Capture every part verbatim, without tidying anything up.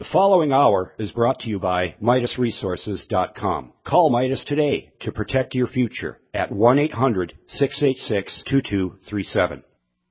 The following hour is brought to you by Midas Resources dot com. Call Midas today to protect your future at one eight hundred, six eight six, two two three seven.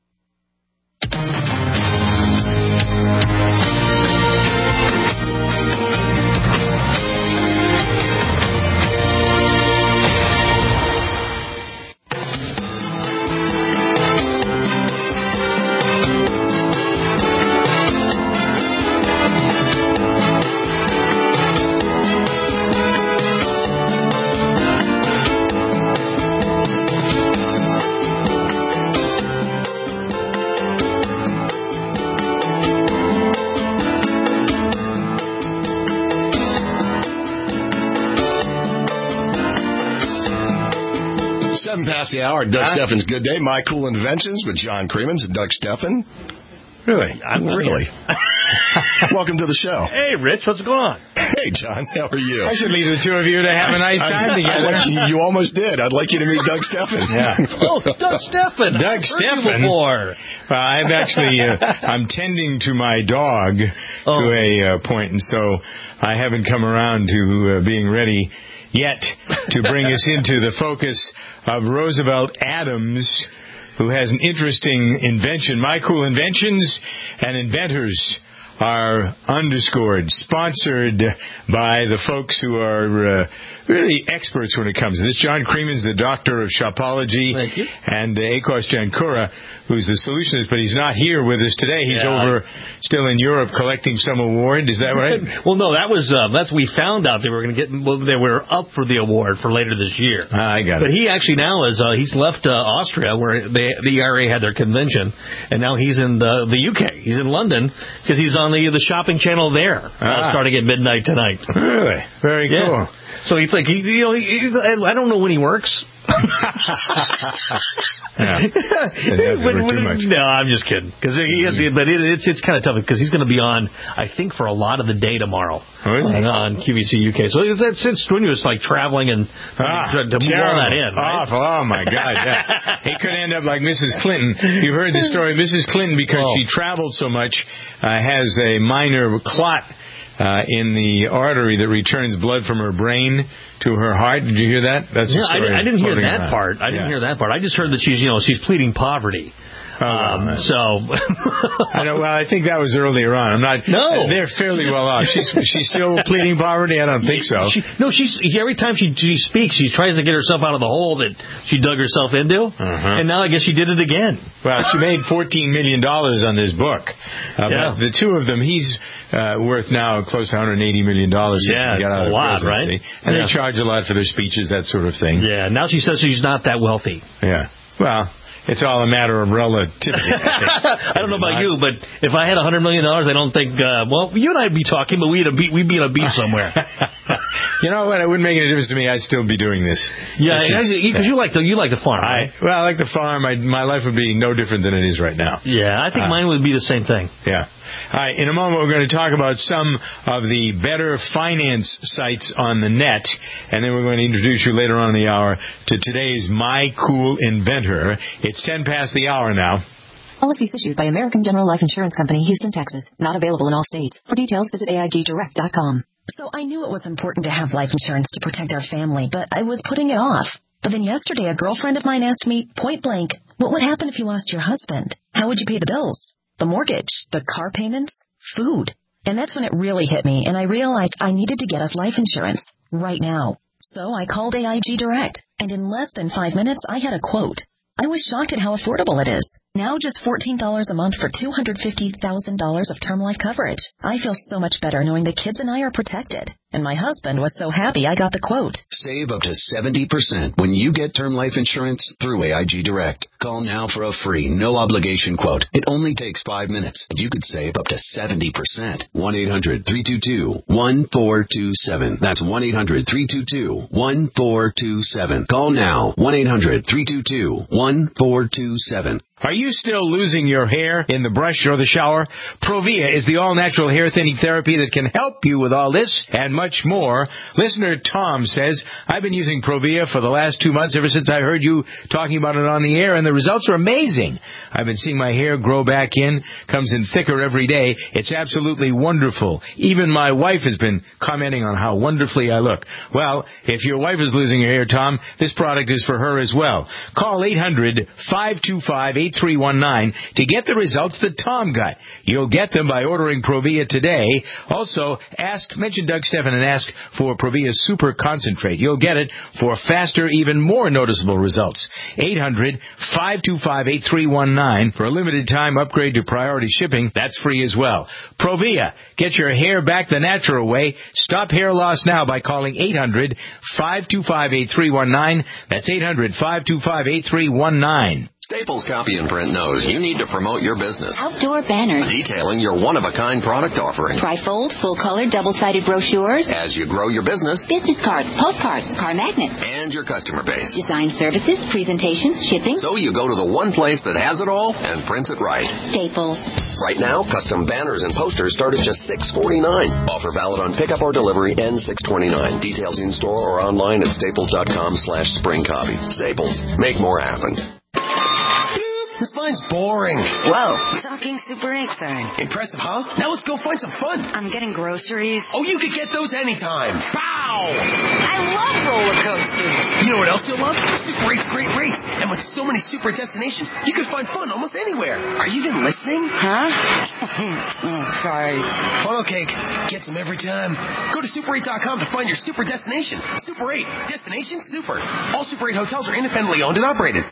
Past the hour, Doug huh? Steffen's Good Day. My Cool Inventions with John Creemans and Doug Steffen. Really? I'm really. Welcome to the show. Hey, Rich, what's going on? Hey, John, how are you? I should leave the two of you to have a nice time I, together. I, I, you almost did. I'd like you to meet Doug Steffen. Yeah. Oh, Doug Steffen. Doug Steffen. Before. Well, I'm actually uh, I'm tending to my dog oh. to a uh, point, and so I haven't come around to uh, being ready yet to bring us into the focus of Roosevelt Adams, who has an interesting invention. My Cool Inventions and Inventors are underscored, sponsored by the folks who are uh, really experts when it comes to this. John Creemans, the doctor of shopology, and uh, Akos Jankura, who's the solutionist, but he's not here with us today. He's yeah. over still in Europe collecting some award. Is that right? Well, no, that was uh, that's we found out they were going to get. Well, they were up for the award for later this year. Ah, I got but it. But he actually now is uh, he's left uh, Austria where they, the E R A had their convention, and now he's in the the U K. He's in London because he's on the the shopping channel there, ah. uh, starting at midnight tonight. Really, very yeah. cool. So he's like, he, you know, he, I don't know when he works. yeah. when, when, no, I'm just kidding. Because he has, but it, it's it's kind of tough because he's going to be on, I think, for a lot of the day tomorrow oh, is he? on Q V C U K. So it's, it's, it's strenuous, like traveling and ah, to, to move all that in. Right? Awful. Oh my God! Yeah. He could end up like Missus Clinton. You've heard the story. Missus Clinton, because oh. she traveled so much, uh, has a minor clot Uh, in the artery that returns blood from her brain to her heart. Did you hear that? That's yeah, the story. I, I didn't hear that around. part. I didn't yeah. hear that part. I just heard that she's, you know, she's pleading poverty. Oh, um, nice. So, I know. Well, I think that was earlier on. I'm not. No, they're fairly well off. She's she's still pleading poverty. I don't think so. She, no, she's every time she she speaks, she tries to get herself out of the hole that she dug herself into, uh-huh. and now I guess she did it again. Well, she made fourteen million dollars on this book. Uh, yeah. But the two of them, he's uh, worth now close to one hundred eighty million dollars. Yeah, it's a lot, right? And yeah. they charge a lot for their speeches, that sort of thing. Yeah. Now she says she's not that wealthy. Yeah. Well. It's all a matter of relativity. I, I don't know about not? you, but if I had one hundred million dollars, I don't think, uh, well, you and I would be talking, but we'd, be, we'd be on a beach somewhere. You know what? It wouldn't make any difference to me. I'd still be doing this. Yeah, because you like the you like the farm, right? I, well, I like the farm. I, my life would be no different than it is right now. Yeah, I think uh, mine would be the same thing. Yeah. All right, in a moment, we're going to talk about some of the better finance sites on the net, and then we're going to introduce you later on in the hour to today's My Cool Inventor. It's ten past the hour now. Policies issued by American General Life Insurance Company, Houston, Texas. Not available in all states. For details, visit A I G direct dot com. So I knew it was important to have life insurance to protect our family, but I was putting it off. But then yesterday, a girlfriend of mine asked me, point blank, what would happen if you lost your husband? How would you pay the bills? The mortgage, the car payments, food. And that's when it really hit me, and I realized I needed to get us life insurance right now. So I called A I G Direct, and in less than five minutes, I had a quote. I was shocked at how affordable it is. Now just fourteen dollars a month for two hundred fifty thousand dollars of term life coverage. I feel so much better knowing the kids and I are protected. And my husband was so happy I got the quote. Save up to seventy percent when you get term life insurance through A I G Direct. Call now for a free, no-obligation quote. It only takes five minutes, and you could save up to seventy percent. one eight hundred three two two one four two seven. That's one eight hundred three two two one four two seven. Call now. one eight hundred three two two one four two seven. Are you still losing your hair in the brush or the shower? Provia is the all-natural hair thinning therapy that can help you with all this and much more. Listener Tom says, I've been using Provia for the last two months ever since I heard you talking about it on the air, and the results are amazing. I've been seeing my hair grow back in, comes in thicker every day. It's absolutely wonderful. Even my wife has been commenting on how wonderfully I look. Well, if your wife is losing her hair, Tom, this product is for her as well. Call eight hundred, five two five, eight three one nine to get the results that Tom got. You'll get them by ordering Provia today. Also, ask, mention Doug Stephan and ask for Provia Super Concentrate. You'll get it for faster, even more noticeable results. eight hundred, five two five, eight three one nine. For a limited time upgrade to priority shipping, that's free as well. Provia, get your hair back the natural way. Stop hair loss now by calling eight hundred, five two five, eight three one nine. That's eight hundred, five two five, eight three one nine. Staples Copy and Print knows you need to promote your business. Outdoor banners. Detailing your one-of-a-kind product offering. Trifold, full-color, double-sided brochures. As you grow your business. Business cards, postcards, car magnets. And your customer base. Design services, presentations, shipping. So you go to the one place that has it all and prints it right. Staples. Right now, custom banners and posters start at just six forty-nine. Offer valid on pickup or delivery and six twenty-nine. Details in store or online at staples.com slash spring copy. Staples. Make more happen. This line's boring. Whoa. Talking Super eight, Fern. Impressive, huh? Now let's go find some fun. I'm getting groceries. Oh, you could get those anytime. Bow! I love roller coasters. You know what else you'll love? Super eight's great rates. And with so many super destinations, you can find fun almost anywhere. Are you even listening? Huh? Oh, sorry. Funnel cake. Gets them every time. Go to super eight dot com to find your super destination. Super eight. Destination super. All Super eight hotels are independently owned and operated.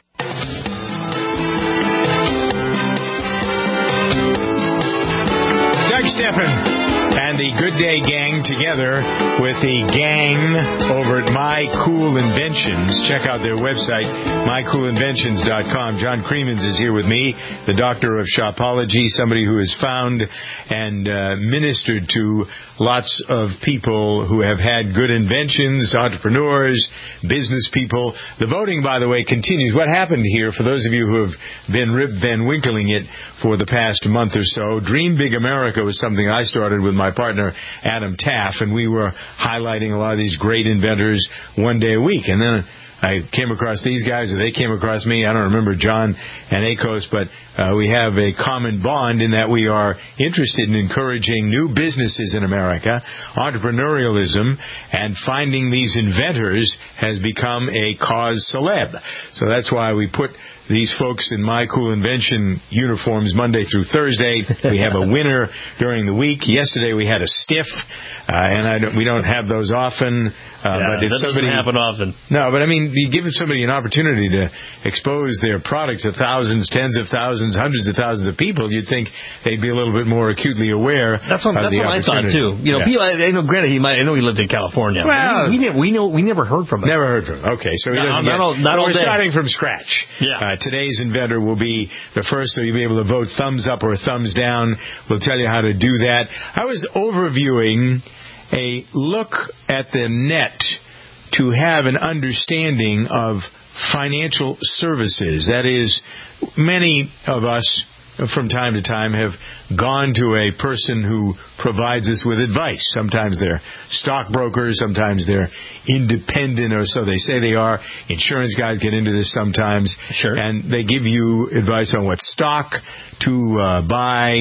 Doug Stephan and the Good Day Gang together with the gang over at My Cool Inventions. Check out their website, my cool inventions dot com. John Creemans is here with me, the doctor of shopology, somebody who has found and uh, ministered to lots of people who have had good inventions, entrepreneurs, business people. The voting, by the way, continues. What happened here, for those of you who have been Rip Van Winkling it for the past month or so, Dream Big America was something I started with my partner, Adam Taff, and we were highlighting a lot of these great inventors one day a week. And then I came across these guys, or they came across me. I don't remember John and Akos, but uh, we have a common bond in that we are interested in encouraging new businesses in America. Entrepreneurialism and finding these inventors has become a cause celeb. So that's why we put these folks in My Cool Invention uniforms Monday through Thursday. We have a winner during the week. Yesterday we had a stiff, uh, and I don't, we don't have those often. Uh, yeah, but if that somebody, doesn't happen often. No, but I mean, you give somebody an opportunity to expose their product to thousands, tens of thousands, hundreds of thousands of people, you'd think they'd be a little bit more acutely aware. That's what, of that's the what I thought too. You know, yeah. people, I, I know, granted, he might. I know he lived in California. Well, we, we, never, we know we never heard from him. Never heard from him. Okay, so he no, doesn't not get, all, not so all we're day. starting from scratch. Yeah. Uh, today's inventor will be the first, so you'll be able to vote thumbs up or thumbs down. We'll tell you how to do that. I was overviewing a look at the net to have an understanding of financial services. That is, many of us from time to time have gone to a person who provides us with advice. Sometimes they're stockbrokers, sometimes they're independent, or so they say they are. Insurance guys get into this sometimes. Sure. And they give you advice on what stock to uh, buy,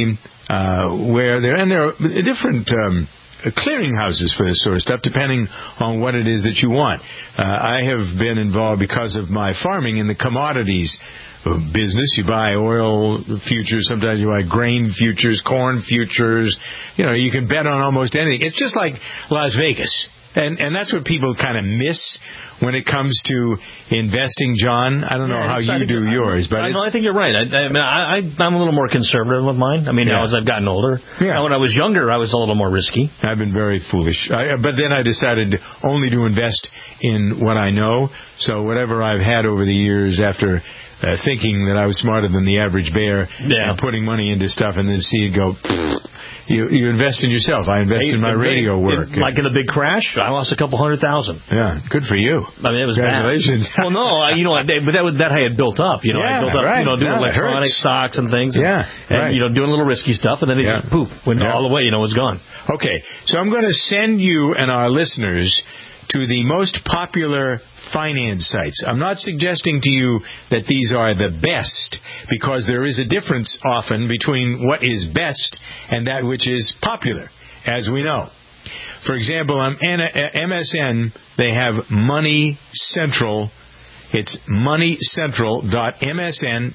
uh, where they're, and there are different um, clearinghouses for this sort of stuff, depending on what it is that you want. Uh, I have been involved because of my farming in the commodities business. You buy oil futures, sometimes you buy grain futures, corn futures. You know, you can bet on almost anything. It's just like Las Vegas. And and that's what people kind of miss when it comes to investing, John. I don't know yeah, how you do yours, but I, it's, no, I think you're right. I, I mean, I, I'm a little more conservative with mine. I mean, yeah. now as I've gotten older. Yeah. Now, when I was younger, I was a little more risky. I've been very foolish. I, but then I decided only to invest in what I know. So whatever I've had over the years after uh, thinking that I was smarter than the average bear yeah. and putting money into stuff and then see it go... You you invest in yourself. I invest in my radio work. Like in the big crash, I lost a couple hundred thousand. Yeah, good for you. I mean, it was Congratulations. bad. Well, no, I, you know, I, but that was, that I had built up. You know, yeah, I built up, right. you know, doing no, electronic stocks and things. And, yeah, and right. you know, doing a little risky stuff, and then it yeah. just poof went yeah. all the way. You know, it was gone. Okay, so I'm going to send you and our listeners to the most popular finance sites. I'm not suggesting to you that these are the best, because there is a difference often between what is best and that which is popular, as we know. For example, on M S N, they have Money Central. It's money central dot m s n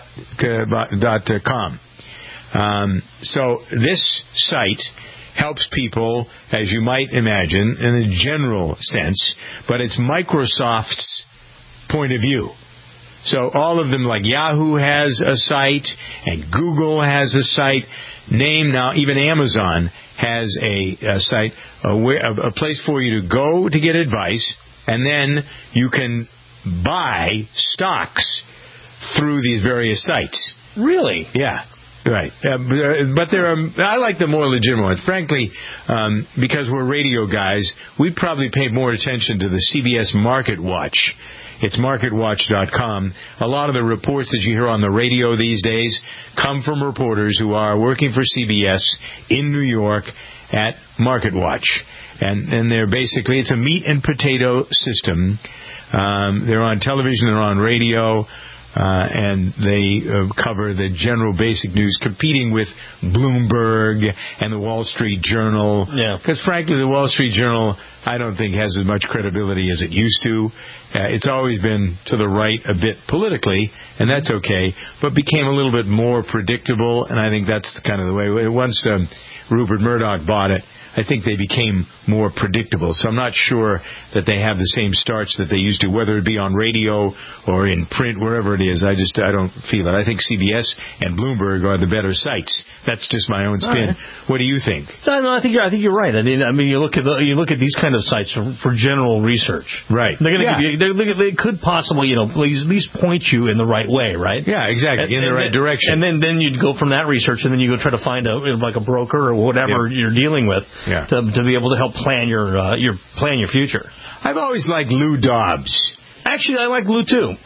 dot com. Um, so this site helps people, as you might imagine, in a general sense, but it's Microsoft's point of view. So all of them, like Yahoo has a site, and Google has a site. Name now, even Amazon has a, a site, a, a place for you to go to get advice, and then you can buy stocks through these various sites. Really? Yeah. Right, uh, but there are. I like the more legitimate ones. Frankly, um, because we're radio guys, we probably pay more attention to the C B S Market Watch. It's market watch dot com. A lot of the reports that you hear on the radio these days come from reporters who are working for C B S in New York at Market Watch, and and they're basically, it's a meat and potato system. Um, they're on television, they're on radio. Uh, and they uh, cover the general basic news, competing with Bloomberg and the Wall Street Journal. Yeah. Because, frankly, the Wall Street Journal, I don't think has as much credibility as it used to. Uh, it's always been to the right a bit politically, and that's okay, but became a little bit more predictable, and I think that's kind of the way. Once um, Rupert Murdoch bought it, I think they became more predictable. So I'm not sure that they have the same starts that they used to, whether it be on radio or in print, wherever it is. I just I don't feel it. I think C B S and Bloomberg are the better sites. That's just my own spin. Right. What do you think? No, no, I think you're, I think you're right. I mean, I mean, you look at the, you look at these kind of sites for, for general research. Right. They're going to yeah. give you. They're, they could possibly, you know, at least point you in the right way, right? Yeah, exactly, and, in the and right then, direction. And then then you'd go from that research, and then you go try to find a like a broker or whatever yeah. you're dealing with. Yeah. To, to be able to help plan your uh, your plan your future. I've always liked Lou Dobbs. Actually, I like Lou too.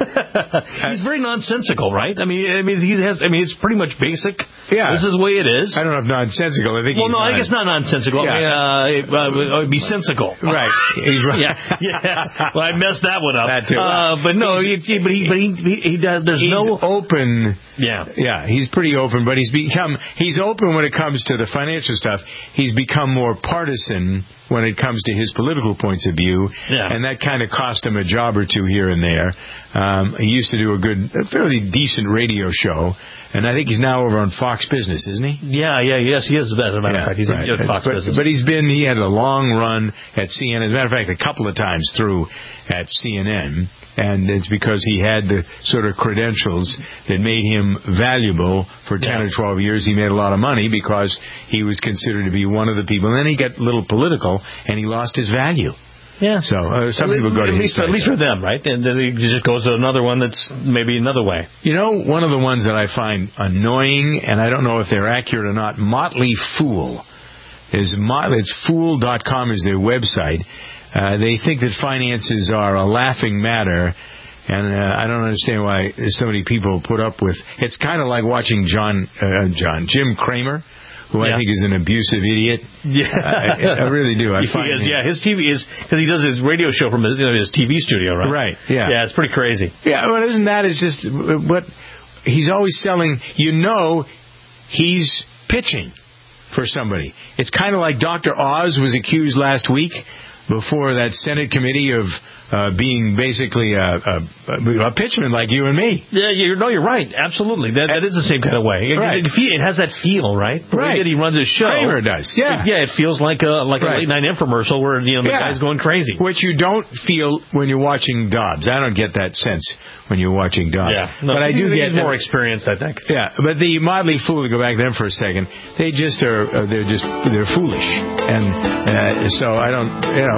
Yeah, he's very nonsensical, right? I mean, I mean, he has. I mean, it's pretty much basic. Yeah, this is the way it is. I don't know if nonsensical. I think. Well, he's no, not. I guess not nonsensical. Yeah. I mean, uh, it, uh, it would be sensical. Right. He's right. yeah. yeah. Well, I messed that one up. That too. Uh, but no, he, he, but he, but he, he, he does. There's he's no open. Yeah. Yeah. He's pretty open, but he's become. He's open when it comes to the financial stuff. He's become more partisan when it comes to his political points of view, yeah. and that kind of cost him a job or two here and there. Um, he used to do a good, a fairly decent radio show, and I think he's now over on Fox Business, isn't he? Yeah, yeah, yes, he is. As a matter yeah, of fact, he's right. at Fox but, Business. But he's been, he had a long run at C N N. As a matter of fact, a couple of times through at C N N. And it's because he had the sort of credentials that made him valuable for ten yeah. or twelve years. He made a lot of money because he was considered to be one of the people. And then he got a little political, and he lost his value. Yeah. So uh, some people go to at his least, site. At least for them, right? And then he just goes to another one that's maybe another way. You know, one of the ones that I find annoying, and I don't know if they're accurate or not, Motley Fool. Is Mot- it's fool dot com is their website. Uh, they think that finances are a laughing matter, and uh, I don't understand why so many people put up with. It's kind of like watching John, uh, John, Jim Cramer, who yeah. I think is an abusive idiot. Yeah, I, I really do. I he find is, him. yeah, his T V is because he does his radio show from his, you know, his T V studio, right? Right. Yeah. Yeah, it's pretty crazy. Yeah, well, isn't that? It's just what he's always selling. You know, he's pitching for somebody. It's kind of like Doctor Oz was accused last week before that Senate committee of uh, being basically a, a, a pitchman like you and me. Yeah, you no, you're right. Absolutely, that that is the same kind of way. It, right. it, it has that feel, right? The right. way that he runs his show. Kramer does. Yeah, it, yeah. It feels like a like right. a late night infomercial where you know the yeah. guy's going crazy. Which you don't feel when you're watching Dobbs. I don't get that sense when you're watching Dobbs. Yeah, no, but I do get more experienced, I think. Yeah, but the Motley Fool, to go back to them for a second, they just are. Uh, they're just they're foolish, and uh, so I don't. You know,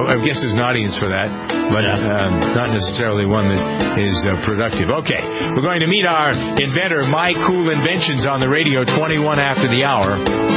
I guess there's an audience for that, but um, not necessarily one that is uh, productive. Okay, we're going to meet our inventor, My Cool Inventions, on the radio twenty-one after the hour.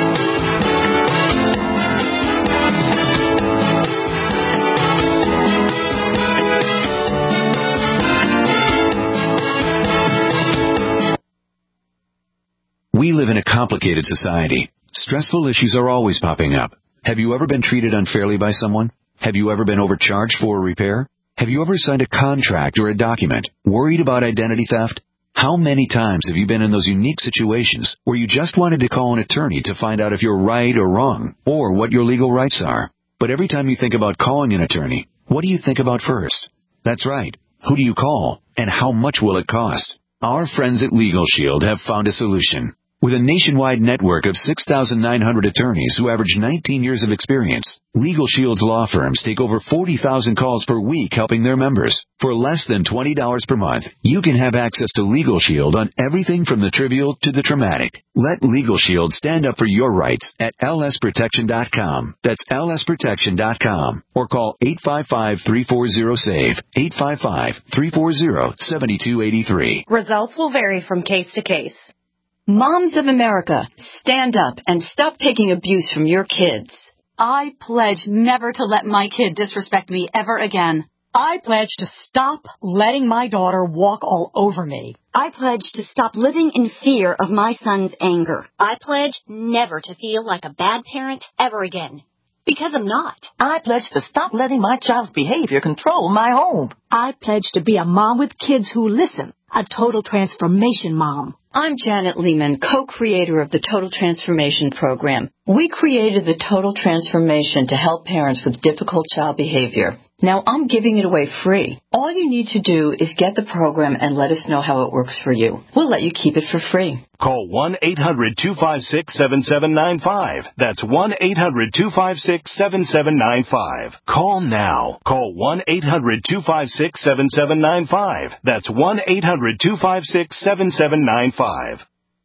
We live in a complicated society. Stressful issues are always popping up. Have you ever been treated unfairly by someone? Have you ever been overcharged for a repair? Have you ever signed a contract or a document worried about identity theft? How many times have you been in those unique situations where you just wanted to call an attorney to find out if you're right or wrong, or what your legal rights are? But every time you think about calling an attorney, what do you think about first? That's right. Who do you call, and how much will it cost? Our friends at Legal Shield have found a solution. With a nationwide network of six thousand nine hundred attorneys who average nineteen years of experience, Legal Shield's law firms take over forty thousand calls per week helping their members. For less than twenty dollars per month, you can have access to Legal Shield on everything from the trivial to the traumatic. Let Legal Shield stand up for your rights at L S protection dot com. That's L S protection dot com. Or call eight five five, three four zero, S A V E, eight five five, three four zero, seven two eight three. Results will vary from case to case. Moms of America, stand up and stop taking abuse from your kids. I pledge never to let my kid disrespect me ever again. I pledge to stop letting my daughter walk all over me. I pledge to stop living in fear of my son's anger. I pledge never to feel like a bad parent ever again. Because I'm not. I pledge to stop letting my child's behavior control my home. I pledge to be a mom with kids who listen, a total transformation mom. I'm Janet Lehman, co-creator of the Total Transformation Program. We created the Total Transformation to help parents with difficult child behavior. Now I'm giving it away free. All you need to do is get the program and let us know how it works for you. We'll let you keep it for free. Call one eight hundred, two five six, seven seven nine five. That's one eight hundred, two five six, seven seven nine five. Call now. Call one eight hundred, two five six, seven seven nine five. That's one eight hundred, two five six, seven seven nine five.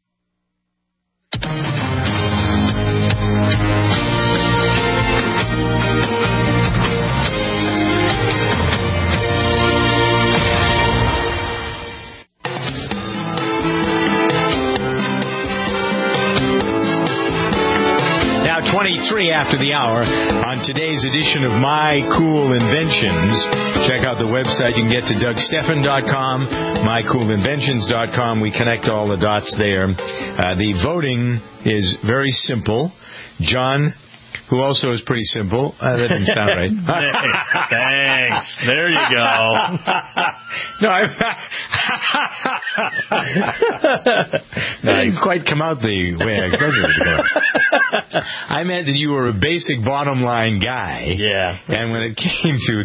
twenty-three after the hour on today's edition of My Cool Inventions. Check out the website. You can get to Doug Stephan dot com, my cool inventions dot com. We connect all the dots there. Uh, the voting is very simple. John, who also is pretty simple. Uh, that didn't sound right. Thanks. There you go. No, I, no, I didn't quite come out the way I expected it to come out. I meant that you were a basic bottom line guy. Yeah. And when it came to...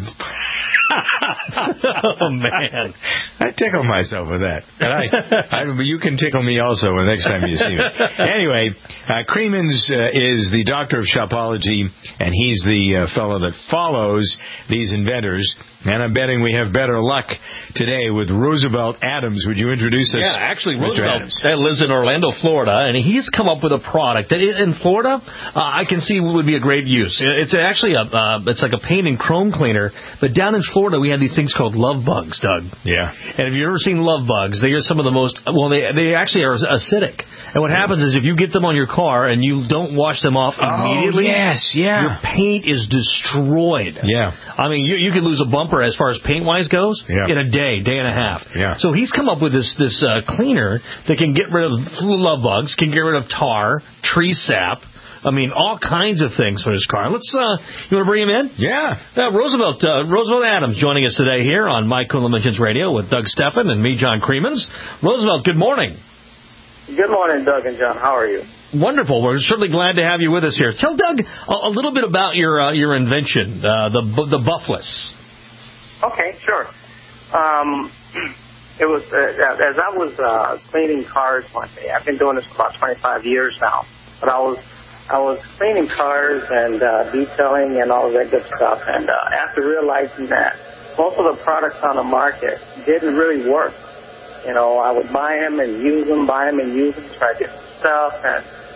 Oh, man. I tickle myself with that. And I, I, you can tickle me also the next time you see me. Anyway, uh, Creemans uh, is the doctor of shopology, and he's the uh, fellow that follows these inventors. And I'm betting we have better luck today with Roosevelt Adams. Would you introduce us? Yeah, actually, Mister Roosevelt Adams? lives in Orlando, Florida, and he's come up with a product that in Florida uh, I can see would be a great use. It's actually a uh, it's like a paint and chrome cleaner, but down in Florida we have these things called love bugs, Doug. Yeah. And if you've ever seen love bugs, they are some of the most well, they they actually are acidic. And what happens is if you get them on your car and you don't wash them off immediately, oh, yes, yeah. your paint is destroyed. Yeah. I mean, you, you could lose a bumper as far as paint-wise goes yeah. in a day, day and a half. Yeah. So he's come up with this this uh, cleaner that can get rid of love bugs, can get rid of tar, tree sap. I mean, all kinds of things for his car. Let's, uh, you want to bring him in? Yeah. Uh, Roosevelt, uh, Roosevelt Adams joining us today here on My Cool Inventions Radio with Doug Stephan and me, John Creemans. Roosevelt, good morning. Good morning, Doug and John. How are you? Wonderful. We're certainly glad to have you with us here. Tell Doug a, a little bit about your uh, your invention, uh, the the Buffless. Okay, sure. Um, it was uh, as I was uh, cleaning cars one day. I've been doing this for about twenty-five years now. But I was I was cleaning cars and uh, detailing and all of that good stuff. And uh, after realizing that most of the products on the market didn't really work. You know, I would buy them and use them, buy them and use them, try different stuff, and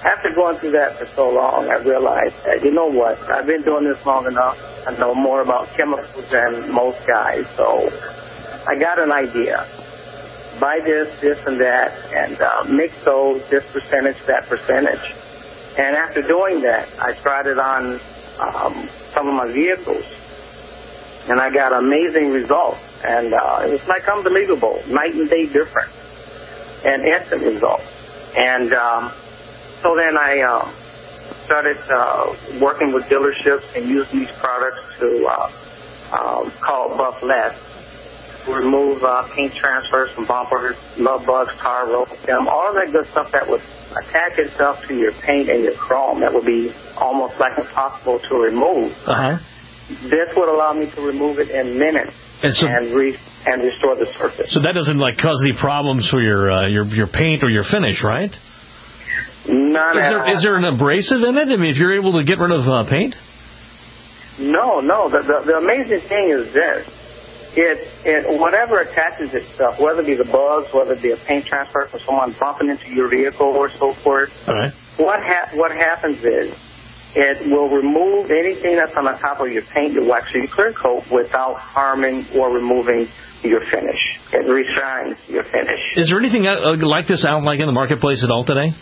after going through that for so long, I realized that, you know what, I've been doing this long enough. I know more about chemicals than most guys, so I got an idea. Buy this, this, and that, and uh, mix those, this percentage, that percentage. And after doing that, I tried it on um, some of my vehicles, and I got amazing results. And uh, it was like unbelievable, night and day difference, and instant results. And um, so then I uh, started uh, working with dealerships and using these products to uh, uh, call Buff Less, to remove uh, paint transfers from bumpers, love bugs, tar, roll film, all of that good stuff that would attach itself to your paint and your chrome that would be almost like impossible to remove. Uh-huh. This would allow me to remove it in minutes and, so, and, re- and restore the surface. So that doesn't like cause any problems for your uh, your your paint or your finish, right? None is at there, all. Is there an abrasive in it? I mean, if you're able to get rid of uh, paint? No, no. The, the, the amazing thing is this. It, it, whatever attaches itself, whether it be the bugs, whether it be a paint transfer from someone bumping into your vehicle or so forth, all right. what, ha- what happens is it will remove anything that's on the top of your paint, your wax, or your clear coat without harming or removing your finish. It reshines your finish. Is there anything like this out like in the marketplace at all today?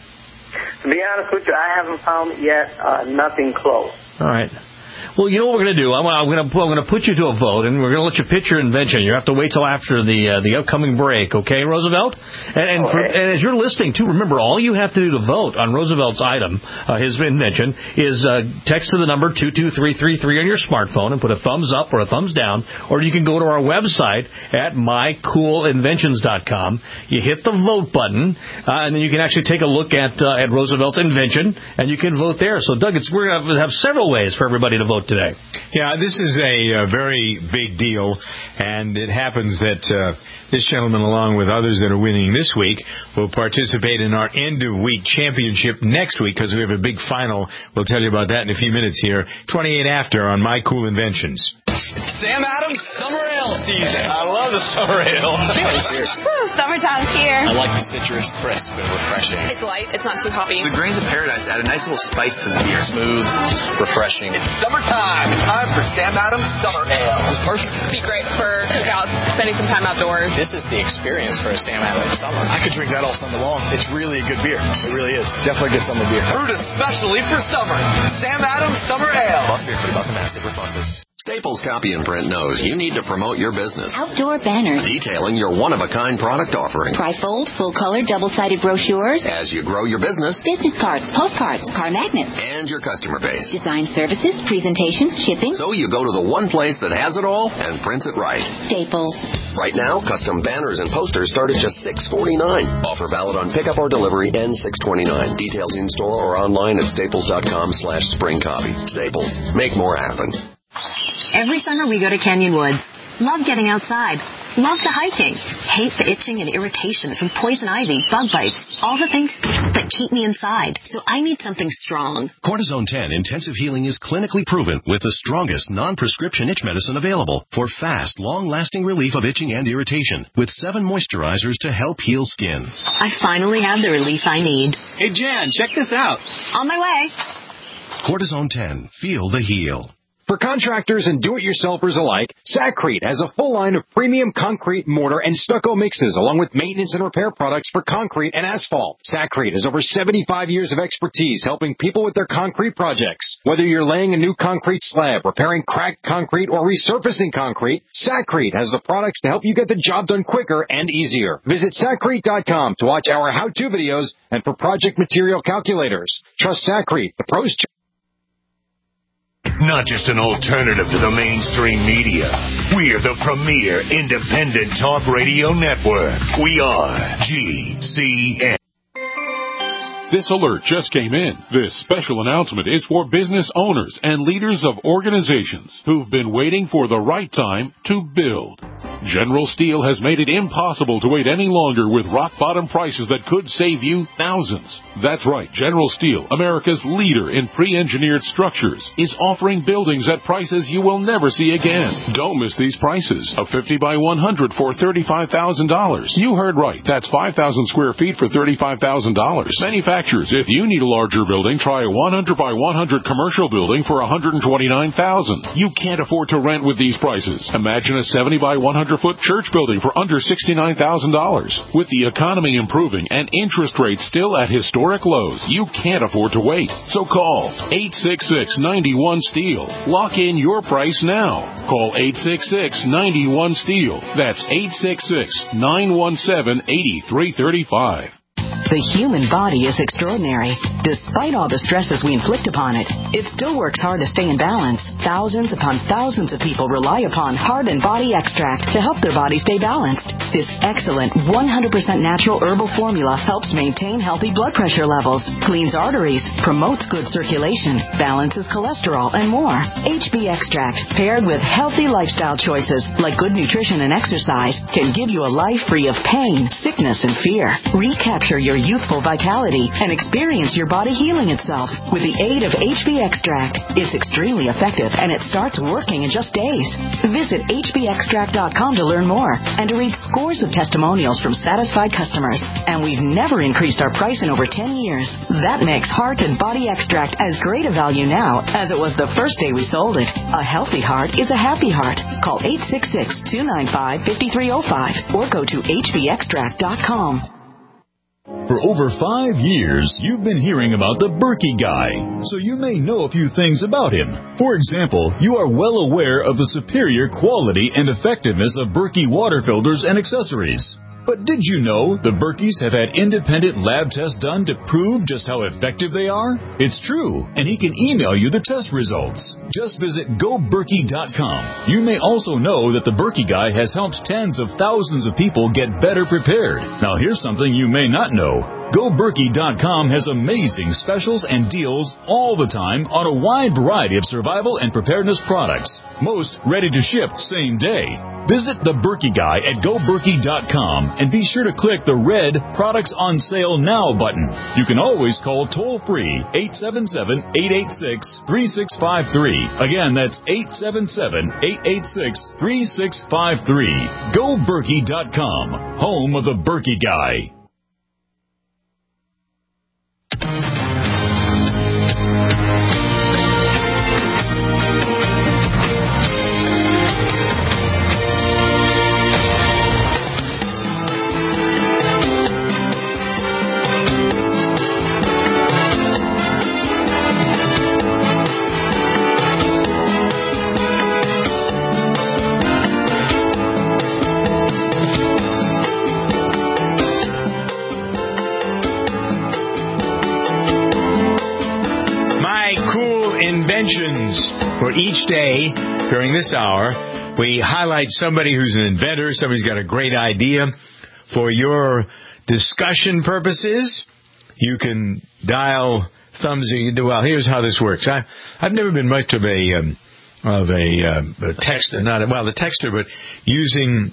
To be honest with you, I haven't found it yet. Uh, nothing close. All right. Well, you know what we're going to do? I'm, I'm going to I'm going to put you to a vote, and we're going to let you pitch your invention. You have to wait till after the uh, the upcoming break, okay, Roosevelt? And, and, for, and as you're listening, too, remember, all you have to do to vote on Roosevelt's item, uh, his invention, is uh, text to the number two two three three three on your smartphone and put a thumbs up or a thumbs down, or you can go to our website at my cool inventions dot com. You hit the vote button, uh, and then you can actually take a look at uh, at Roosevelt's invention, and you can vote there. So, Doug, it's, we're going to have several ways for everybody to vote today. Yeah, this is a, a very big deal, and it happens that uh, this gentleman, along with others that are winning this week, will participate in our end-of-week championship next week, because we have a big final. We'll tell you about that in a few minutes here. twenty-eight after on My Cool Inventions. It's Sam Adams Summer Ale season. I love the summer ale. Cheers. Woo, summertime's here. I like the citrus, crisp and refreshing. It's light. It's not too hoppy. The grains of paradise add a nice little spice to the beer. Smooth, refreshing. It's summertime. It's time for Sam Adams Summer Ale. It's perfect. It'd be great for cookouts, spending some time outdoors. This is the experience for a Sam Adams Summer. I could drink that all summer long. It's really a good beer. It really is. Definitely a good summer beer. Brewed especially for summer. Sam Adams Summer Ale. Must be a pretty Boston Mass. Take responsibility. Staples Copy and Print knows you need to promote your business. Outdoor banners. Detailing your one-of-a-kind product offering. Trifold, full-color, double-sided brochures. As you grow your business. Business cards, postcards, car magnets. And your customer base. Design services, presentations, shipping. So you go to the one place that has it all and prints it right. Staples. Right now, custom banners and posters start at just six forty-nine. Offer valid on pickup or delivery and six twenty-nine. Details in store or online at staples dot com slash spring copy. Staples. Make more happen. Every summer we go to Canyon Woods. Love getting outside. Love the hiking. Hate the itching and irritation from poison ivy, bug bites, all the things that keep me inside. So I need something strong. Cortisone ten Intensive Healing is clinically proven with the strongest non-prescription itch medicine available for fast, long-lasting relief of itching and irritation with seven moisturizers to help heal skin. I finally have the relief I need. Hey, Jan, check this out. On my way. Cortisone ten. Feel the heal. For contractors and do-it-yourselfers alike, Sakrete has a full line of premium concrete, mortar, and stucco mixes, along with maintenance and repair products for concrete and asphalt. Sakrete has over seventy-five years of expertise helping people with their concrete projects. Whether you're laying a new concrete slab, repairing cracked concrete, or resurfacing concrete, Sakrete has the products to help you get the job done quicker and easier. Visit Sakrete dot com to watch our how-to videos and for project material calculators. Trust Sakrete, the pros. Ch- Not just an alternative to the mainstream media. We're the premier independent talk radio network. We are G C N. This alert just came in. This special announcement is for business owners and leaders of organizations who've been waiting for the right time to build. General Steel has made it impossible to wait any longer with rock-bottom prices that could save you thousands. That's right. General Steel, America's leader in pre-engineered structures, is offering buildings at prices you will never see again. Don't miss these prices. A fifty by one hundred for thirty-five thousand dollars. You heard right. That's five thousand square feet for thirty-five thousand dollars. Manufactured manufacturers. If you need a larger building, try a one hundred by one hundred commercial building for one hundred twenty-nine thousand dollars. You can't afford to rent with these prices. Imagine a seventy by one hundred foot church building for under sixty-nine thousand dollars. With the economy improving and interest rates still at historic lows, you can't afford to wait. So call eight six six, nine one, STEEL. Lock in your price now. Call eight six six, nine one, STEEL. That's eight six six, nine one seven, eight three three five. The human body is extraordinary. Despite all the stresses we inflict upon it, it still works hard to stay in balance. Thousands upon thousands of people rely upon Heart and Body Extract to help their body stay balanced. This excellent one hundred percent natural herbal formula helps maintain healthy blood pressure levels, cleans arteries, promotes good circulation, balances cholesterol, and more. H B Extract, paired with healthy lifestyle choices like good nutrition and exercise, can give you a life free of pain, sickness, and fear. Recapture your youthful vitality and experience your body healing itself with the aid of H B Extract. It's extremely effective and it starts working in just days. Visit H B extract dot com to learn more and to read scores of testimonials from satisfied customers. And we've never increased our price in over ten years. That makes Heart and Body Extract as great a value now as it was the first day we sold it. A healthy heart is a happy heart. Call eight six six, two nine five, five three zero five or go to H B extract dot com. For over five years, you've been hearing about the Berkey Guy, so you may know a few things about him. For example, you are well aware of the superior quality and effectiveness of Berkey water filters and accessories. But did you know the Berkeys have had independent lab tests done to prove just how effective they are? It's true, and he can email you the test results. Just visit go berkey dot com. You may also know that the Berkey Guy has helped tens of thousands of people get better prepared. Now here's something you may not know. go berkey dot com has amazing specials and deals all the time on a wide variety of survival and preparedness products. Most ready to ship same day. Visit the Berkey Guy at go berkey dot com and be sure to click the red Products on Sale Now button. You can always call toll-free eight seven seven, eight eight six, three six five three. Again, that's eight seven seven, eight eight six, three six five three. go berkey dot com, home of the Berkey Guy. For each day during this hour, we highlight somebody who's an inventor, somebody's got a great idea. For your discussion purposes, you can dial thumbs. Well, here's how this works. I, I've never been much of a um, of a, uh, a texter, not a, well, the texter, but using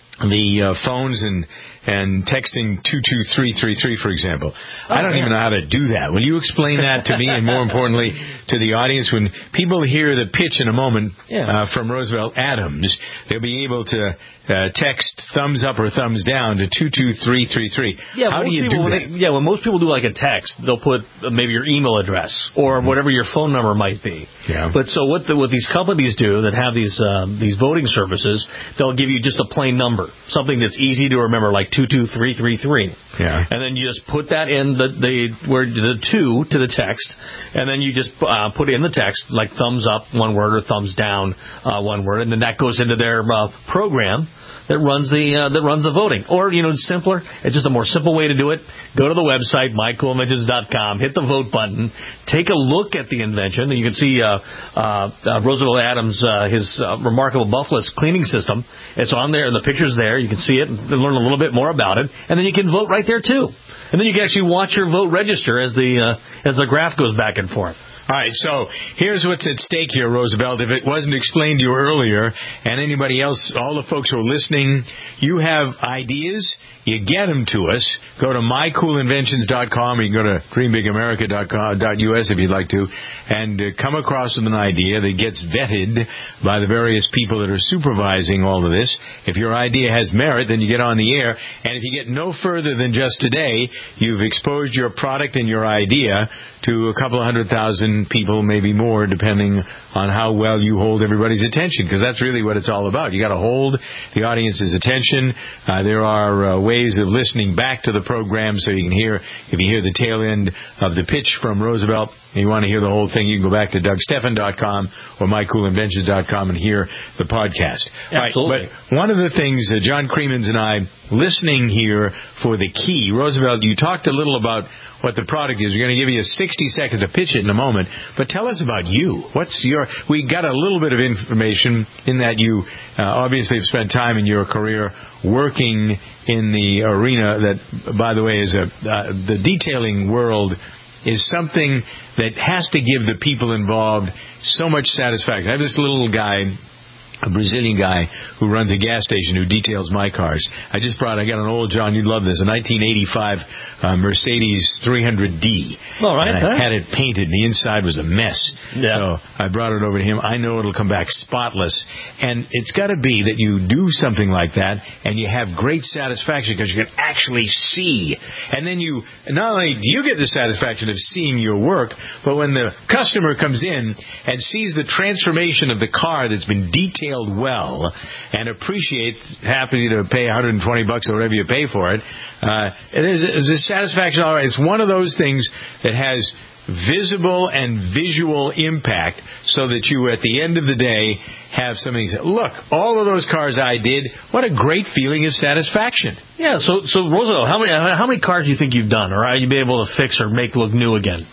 the uh, phones and and texting two two three three three, for example. Oh, I don't yeah. even know how to do that. Will you explain that to me, and more importantly, to the audience? When people hear the pitch in a moment yeah. uh, from Roosevelt Adams, they'll be able to uh, text thumbs up or thumbs down to two two three three three. Yeah, how do you people, do that? They, yeah, when most people do like a text, they'll put uh, maybe your email address or mm-hmm. whatever your phone number might be. Yeah. But so what the, what these companies do that have these um, these voting services, they'll give you just a plain number, something that's easy to remember, like two two three three three. Yeah. And then you just put that in the the word the two to the text, and then you just uh, put in the text like thumbs up one word or thumbs down uh, one word, and then that goes into their uh, program that runs the uh, that runs the voting. Or, you know, it's simpler. It's just a more simple way to do it. Go to the website, my cool inventions dot com, hit the vote button, take a look at the invention, and you can see uh, uh, uh, Roosevelt Adams, uh, his uh, remarkable Buffless cleaning system. It's on there, and the picture's there. You can see it and learn a little bit more about it, and then you can vote right there, too. And then you can actually watch your vote register as the uh, as the graph goes back and forth. All right, so here's what's at stake here, Roosevelt. If it wasn't explained to you earlier, and anybody else, all the folks who are listening, you have ideas, you get them to us. Go to my cool inventions dot com, or you can go to dream big america dot u s if you'd like to, and uh, come across with an idea that gets vetted by the various people that are supervising all of this. If your idea has merit, then you get on the air. And if you get no further than just today, you've exposed your product and your idea to a couple of hundred thousand people, maybe more, depending on how well you hold everybody's attention, because that's really what it's all about. You got to hold the audience's attention. Uh, there are uh, ways of listening back to the program, so you can hear, if you hear the tail end of the pitch from Roosevelt, and you want to hear the whole thing, you can go back to doug stephan dot com or my cool inventions dot com and hear the podcast. Absolutely. Right, but one of the things, uh, John Creemans and I, listening here for the key, Roosevelt, you talked a little about what the product is. We're going to give you sixty seconds to pitch it in a moment, but tell us about you. What's your? We got a little bit of information in that you uh, obviously have spent time in your career working in the arena that, by the way, is a uh, the detailing world is something that has to give the people involved so much satisfaction. I have this little guy, a Brazilian guy who runs a gas station who details my cars. I just brought, I got an old, John, you'd love this, a nineteen eighty-five uh, Mercedes three hundred D. All right. And I huh? had it painted. The inside was a mess. Yeah. So I brought it over to him. I know it'll come back spotless. And it's got to be that you do something like that and you have great satisfaction because you can actually see. And then you, not only do you get the satisfaction of seeing your work, but when the customer comes in and sees the transformation of the car that's been detailed well and appreciates, happy to pay one hundred twenty bucks or whatever you pay for it, uh, it is it's a satisfaction. All right, it's one of those things that has visible and visual impact, so that you, at the end of the day, have somebody say, "Look, all of those cars I did. What a great feeling of satisfaction." Yeah. So, so Roosevelt, how many how many cars do you think you've done, or are you be able to fix or make look new again?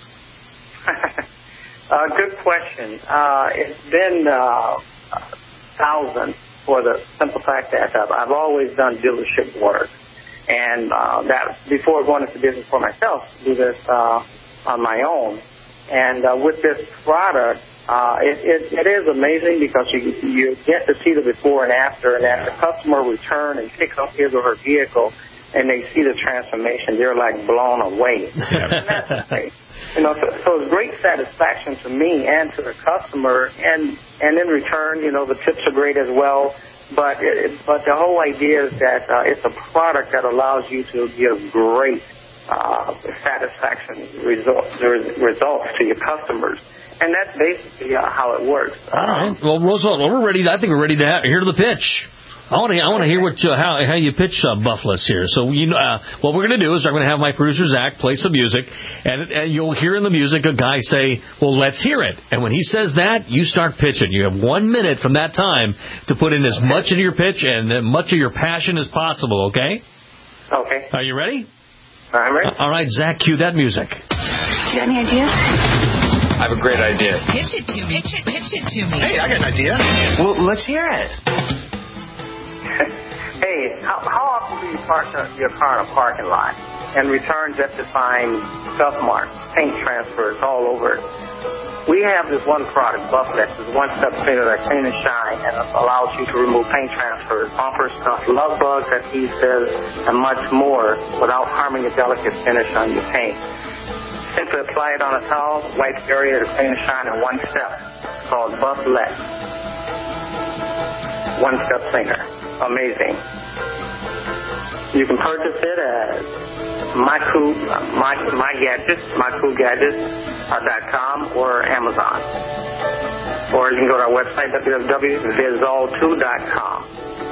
uh, good question. Uh, it's been uh, thousands, for the simple fact that I've, I've always done dealership work, and uh, that before going into business for myself, do this uh, on my own. And uh, with this product, uh, it, it, it is amazing because you you get to see the before and after, and as the customer return and picks up his or her vehicle, and they see the transformation, they're like blown away. You know, so, so it's great satisfaction to me and to the customer, and and in return, you know, the tips are great as well. But it, but the whole idea is that uh, it's a product that allows you to give great uh, satisfaction results results to your customers, and that's basically uh, how it works. All right. Well, Roosevelt, well, we're ready. I think we're ready to have, hear the pitch. I want to I want to hear what you, how how you pitch uh, Buffless here. So you know uh, what we're going to do is I'm going to have my producer Zach play some music, and, and you'll hear in the music a guy say, "Well, let's hear it." And when he says that, you start pitching. You have one minute from that time to put in as okay. much of your pitch and as much of your passion as possible. Okay? Okay. Are you ready? I'm ready. Uh, all right, Zach, cue that music. You got any ideas? I have a great idea. Pitch it to me. Pitch it. Pitch it to me. Hey, I got an idea. Well, let's hear it. Hey, how, how often do you park your car in a parking lot and return just to find scuff marks, paint transfers all over it? We have this one product, Buffless, is one-step cleaner that clean and shine and allows you to remove paint transfers, bumper scuff, love bugs, adhesives, and much more without harming the delicate finish on your paint. Simply apply it on a towel, wipe the area to clean and shine in one step. It's called Buffless. One-step cleaner. Amazing. You can purchase it at my cool my my gadgets, my cool gadgets dot com or Amazon, or you can go to our website w w w dot visual two dot com.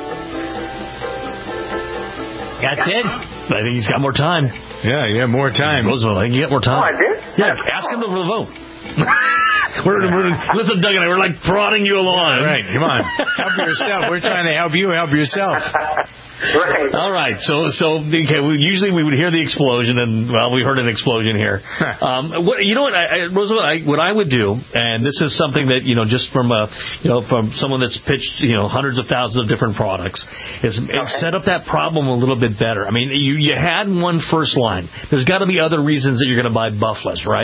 That's it. I think he's got more time. Yeah, you have more time. Roosevelt, I think you get more time. Oh, I did? Yeah, ask him to vote. we're, we're, listen, Doug and I, we're like prodding you along. All right, come on. Help yourself. We're trying to help you help yourself. Right. All right. So, so okay. We, usually we would hear the explosion, and well, we heard an explosion here. um, what you know what, I, I, Roosevelt, I, what I would do, and this is something that you know, just from a you know, from someone that's pitched you know hundreds of thousands of different products, is, okay. is set up that problem a little bit better. I mean, you you had one first line. There's got to be other reasons that you're going to buy Buffless, right?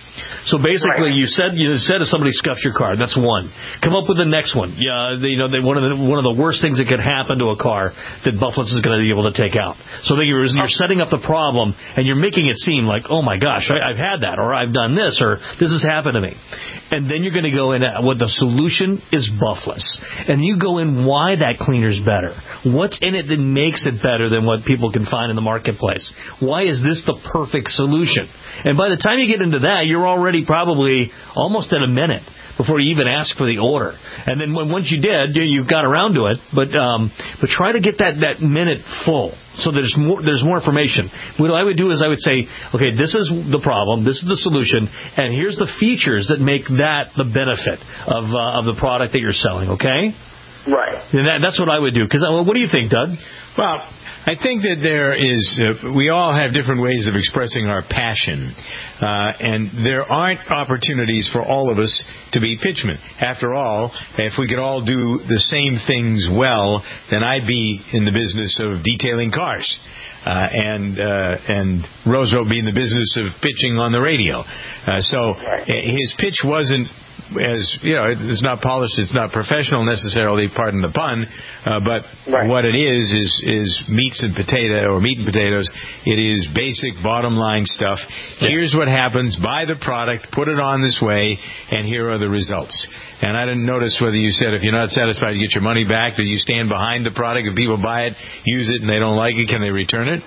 So basically, Right. you said you said if somebody scuffs your car, that's one. Come up with the next one. Yeah, you know, they, one of the one of the worst things that could happen to a car that Buffalo's is going to be able to take out. So that you're you're setting up the problem and you're making it seem like, oh my gosh, I, I've had that, or I've done this, or this has happened to me. And then you're going to go in at what the solution is Buffalo's, and you go in why that cleaner's better. What's in it that makes it better than what people can find in the marketplace? Why is this the perfect solution? And by the time you get into that, you're already probably almost at a minute before you even ask for the order. And then when, once you did, you, you got around to it. But um, but try to get that, that minute full so there's more there's more information. What I would do is I would say, okay, this is the problem, this is the solution, and here's the features that make that the benefit of uh, of the product that you're selling. Okay. Right. And that, that's what I would do. Because uh, what do you think, Doug? Well, I think that there is, uh, we all have different ways of expressing our passion. Uh, and there aren't opportunities for all of us to be pitchmen. After all, if we could all do the same things well, then I'd be in the business of detailing cars. Uh, and uh, and Roosevelt be in the business of pitching on the radio. Uh, so his pitch wasn't, as you know, it's not polished, it's not professional necessarily, pardon the pun, uh, but right. what it is is is meats and potato or meat and potatoes. It is basic bottom line stuff. Yeah. Here's what happens: buy the product, put it on this way, and here are the results. And I didn't notice whether you said if you're not satisfied, you get your money back. Do you stand behind the product? If people buy it, use it, and they don't like it, can they return it?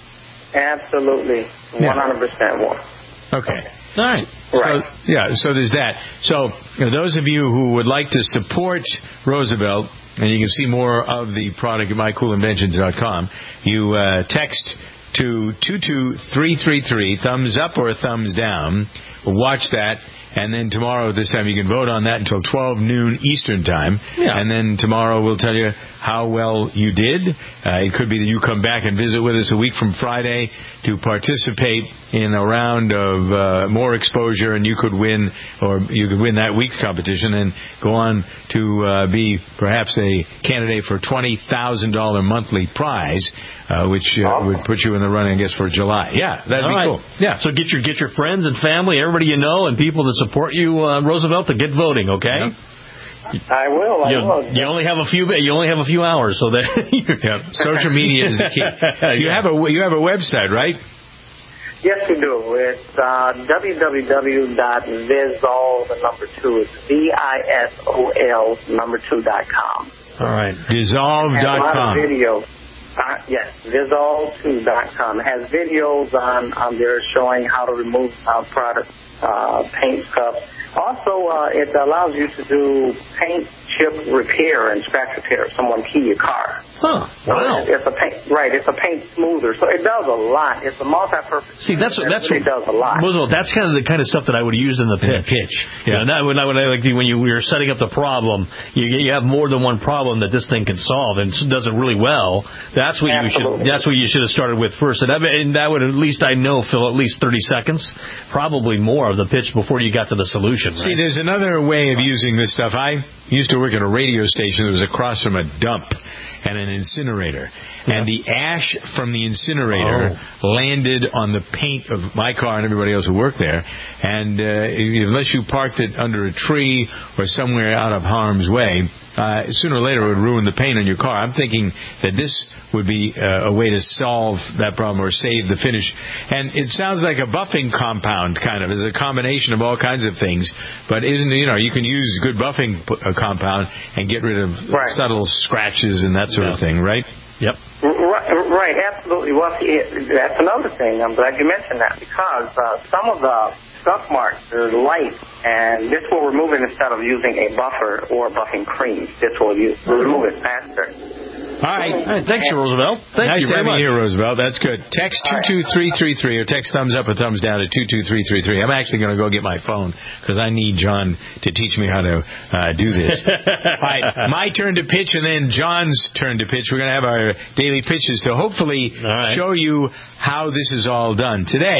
Absolutely, one hundred percent more. Okay. All right. Right. So, yeah, so there's that. So, you know, those of you who would like to support Roosevelt, and you can see more of the product at my cool inventions dot com, you uh, text to two two three three three, thumbs up or thumbs down. Watch that. And then tomorrow at this time you can vote on that until twelve noon Eastern time. Yeah. And then tomorrow we'll tell you how well you did. Uh, it could be that you come back and visit with us a week from Friday to participate in a round of uh, more exposure, and you could win, or you could win that week's competition and go on to uh, be perhaps a candidate for twenty thousand dollars monthly prize. Uh, which uh, awesome. would put you in the running, I guess, for July. Yeah, that'd All be right. cool. Yeah. So get your get your friends and family, everybody you know, and people that support you, uh, Roosevelt, to get voting. Okay. Yeah. I will. I you, will. You only have a few. You only have a few hours, so that yeah. Social media is the key. You have a you have a website, right? Yes, we do. It's uh, w w w dot visol, the number two. It's V I S O L number two dot com. All right. Dissolve dot com. Videos. Uh, yes, visol two dot com. It has videos on, on there showing how to remove uh, product, uh, paint scuffs. Also, uh, it allows you to do paint chip repair and scratch repair if someone key your car. Huh. Wow. So it's a paint, right, it's a paint smoother. So it does a lot. It's a multi-purpose. See, that's it that's really what does a lot. Roosevelt, that's kind of the kind of stuff that I would use in the pitch. In the pitch. Yeah. You know, that, when I, when I, like, when you were setting up the problem, you you have more than one problem that this thing can solve, and does it really well. That's what Absolutely. you should. That's what you should have started with first, and that, and that would at least I know fill at least thirty seconds, probably more of the pitch before you got to the solution. Right? See, there's another way of using this stuff. I used to work at a radio station that was across from a dump and an incinerator. Yeah. And the ash from the incinerator oh. landed on the paint of my car and everybody else who worked there. And uh, unless you parked it under a tree or somewhere out of harm's way, uh, sooner or later it would ruin the paint on your car. I'm thinking that this would be uh, a way to solve that problem or save the finish. And it sounds like a buffing compound, kind of. It's a combination of all kinds of things. But isn't, you know, you can use good buffing p- uh, compound and get rid of right. subtle scratches and that sort yeah. of thing, right? Yep. Right, right, absolutely. Well, see, that's another thing. I'm glad you mentioned that because uh, some of the scuff marks are light, and this will remove it instead of using a buffer or buffing cream. This will use, remove it faster. All right. All right. Thanks, Roosevelt. Thank nice you very to have much. you here, Roosevelt. That's good. Text two two three three three or text thumbs up or thumbs down to two two three three three. I'm actually going to go get my phone because I need John to teach me how to uh, do this. All right. My turn to pitch and then John's turn to pitch. We're going to have our daily pitches to hopefully right. show you how this is all done. Today,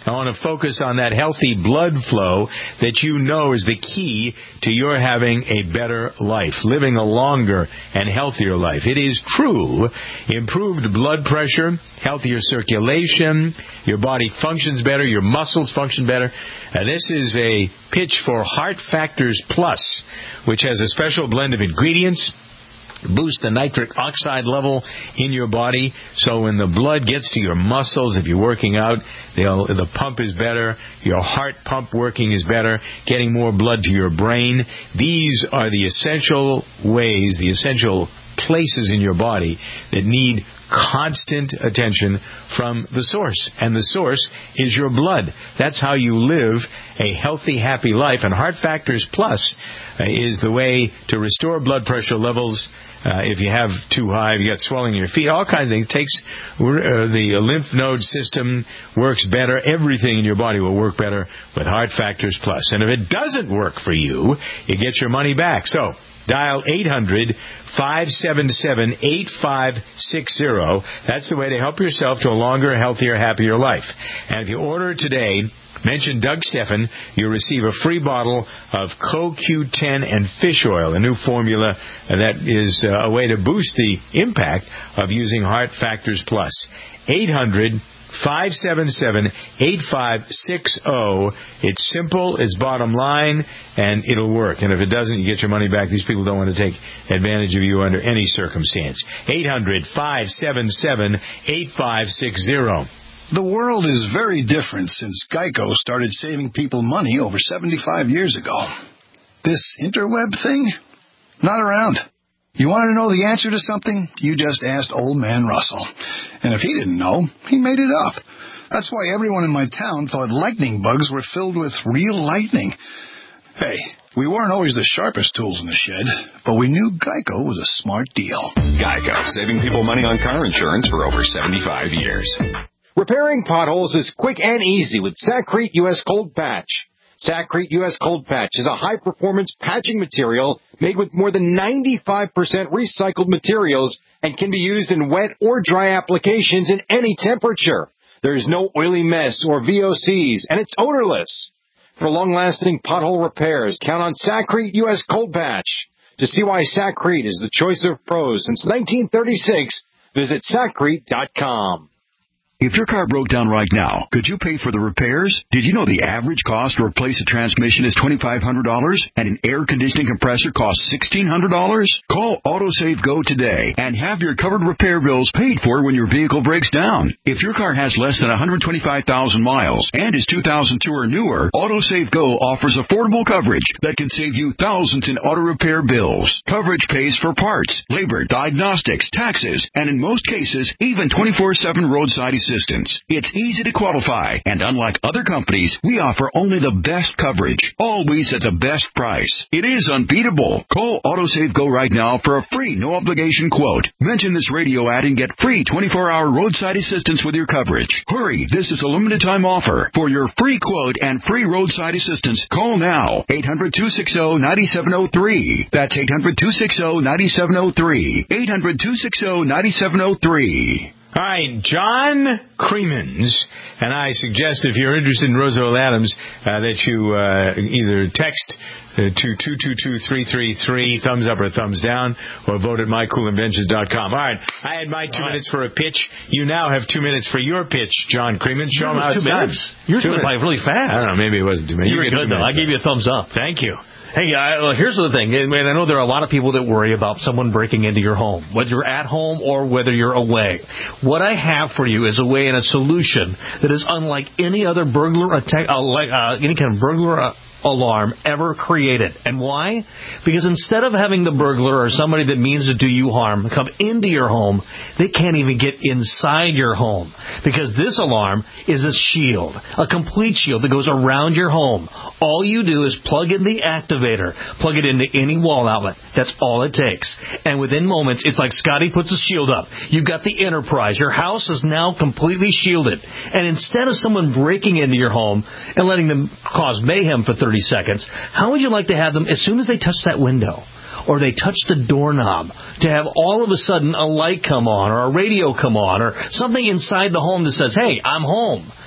I want to focus on that healthy blood flow that you know is the key to your having a better life, living a longer and healthier life. It is true. Improved blood pressure, healthier circulation, your body functions better, your muscles function better. Uh, this is a pitch for Heart Factors Plus, which has a special blend of ingredients, boost the nitric oxide level in your body, so when the blood gets to your muscles, if you're working out, they'll, the pump is better, your heart pump working is better, getting more blood to your brain. These are the essential ways, the essential places in your body that need constant attention from the source. And the source is your blood. That's how you live a healthy, happy life. And Heart Factors Plus uh, is the way to restore blood pressure levels. Uh, if you have too high, if you got swelling in your feet, all kinds of things. It takes uh, the lymph node system works better. Everything in your body will work better with Heart Factors Plus. And if it doesn't work for you, you get your money back. So dial eight hundred, five seven seven, eight five six zero. That's the way to help yourself to a longer, healthier, happier life. And if you order today, mention Doug Steffen, you'll receive a free bottle of C O Q ten and fish oil, a new formula that is uh, a way to boost the impact of using Heart Factors Plus. eight hundred, five seven seven, eight five six zero. It's simple, it's bottom line, and it'll work. And if it doesn't, you get your money back. These people don't want to take advantage of you under any circumstance. eight hundred, five seven seven, eight five six zero. The world is very different since Geico started saving people money over seventy-five years ago. This interweb thing? Not around. You wanted to know the answer to something? You just asked old man Russell. And if he didn't know, he made it up. That's why everyone in my town thought lightning bugs were filled with real lightning. Hey, we weren't always the sharpest tools in the shed, but we knew Geico was a smart deal. Geico, saving people money on car insurance for over seventy-five years. Repairing potholes is quick and easy with Sakrete U S Cold Patch. Sakrete U S Cold Patch is a high-performance patching material made with more than ninety-five percent recycled materials and can be used in wet or dry applications in any temperature. There's no oily mess or V O Cs, and it's odorless. For long-lasting pothole repairs, count on Sakrete U S Cold Patch. To see why Sakrete is the choice of pros since nineteen thirty-six, visit Sakrete dot com. If your car broke down right now, could you pay for the repairs? Did you know the average cost to replace a transmission is twenty-five hundred dollars and an air conditioning compressor costs sixteen hundred dollars? Call AutoSave Go today and have your covered repair bills paid for when your vehicle breaks down. If your car has less than one hundred twenty-five thousand miles and is two thousand two or newer, AutoSave Go offers affordable coverage that can save you thousands in auto repair bills. Coverage pays for parts, labor, diagnostics, taxes, and in most cases, even twenty-four seven roadside assistance. Assistance. It's easy to qualify, and unlike other companies, we offer only the best coverage, always at the best price. It is unbeatable. Call AutoSave Go right now for a free, no-obligation quote. Mention this radio ad and get free twenty-four hour roadside assistance with your coverage. Hurry, this is a limited-time offer. For your free quote and free roadside assistance, call now. eight hundred, two six zero, nine seven zero three. That's eight hundred, two six zero, nine seven zero three. eight hundred, two six zero, nine seven zero three. All right, John Cremins, and I suggest if you're interested in Roosevelt Adams uh, that you uh, either text uh, to two two two, three three three, thumbs up or thumbs down, or vote at my cool inventions dot com. All right, I had my two minutes for a pitch. You now have two minutes for your pitch, John Cremins. Show them how it's done. Yours went by really fast. I don't know, maybe it wasn't two minutes. You were good, though. I gave you a thumbs up. Thank you. Hey, I, well, here's the thing. And I know there are a lot of people that worry about someone breaking into your home, whether you're at home or whether you're away. What I have for you is a way and a solution that is unlike any other burglar attack, uh, like uh, any kind of burglar uh, alarm ever created. And why? Because instead of having the burglar or somebody that means to do you harm come into your home, they can't even get inside your home. Because this alarm is a shield, a complete shield that goes around your home. All you do is plug in the activator, plug it into any wall outlet. That's all it takes. And within moments, it's like Scotty puts a shield up. You've got the Enterprise. Your house is now completely shielded. And instead of someone breaking into your home and letting them cause mayhem for thirty seconds, how would you like to have them, as soon as they touch that window or they touch the doorknob, to have all of a sudden a light come on or a radio come on or something inside the home that says, hey, I'm home?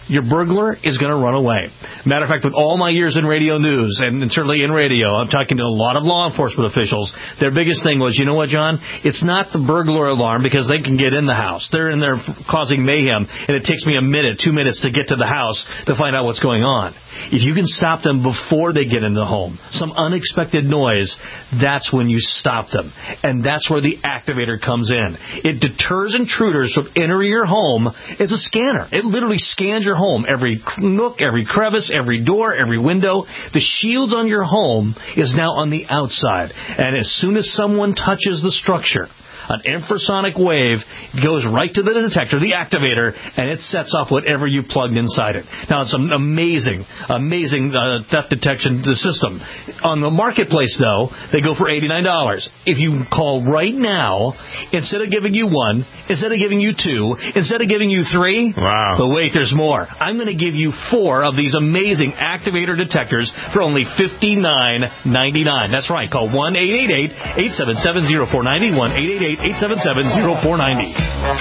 your burglar is going to run away. Matter of fact, with all my years in radio news, and, and certainly in radio, I'm talking to a lot of law enforcement officials, their biggest thing was, you know what, John? It's not the burglar alarm because they can get in the house. They're in there causing mayhem, and it takes me a minute, two minutes to get to the house to find out what's going on. If you can stop them before they get in the home, some unexpected noise, that's when you stop them. And that's where the activator comes in. It deters intruders from entering your home. It's a scanner. It literally scans your home. Every nook, every crevice, every door, every window. The shields on your home is now on the outside. And as soon as someone touches the structure, an infrasonic wave goes right to the detector, the activator, and it sets off whatever you plugged inside it. Now, it's an amazing, amazing uh, theft detection system. On the marketplace, though, they go for eighty-nine dollars. If you call right now, instead of giving you one, instead of giving you two, instead of giving you three, wow. But wait, there's more. I'm going to give you four of these amazing activator detectors for only fifty-nine ninety-nine. That's right. Call one eight eight eight, eight seven seven, zero four nine zero, one eight eight eight, eight seven seven, zero four nine zero.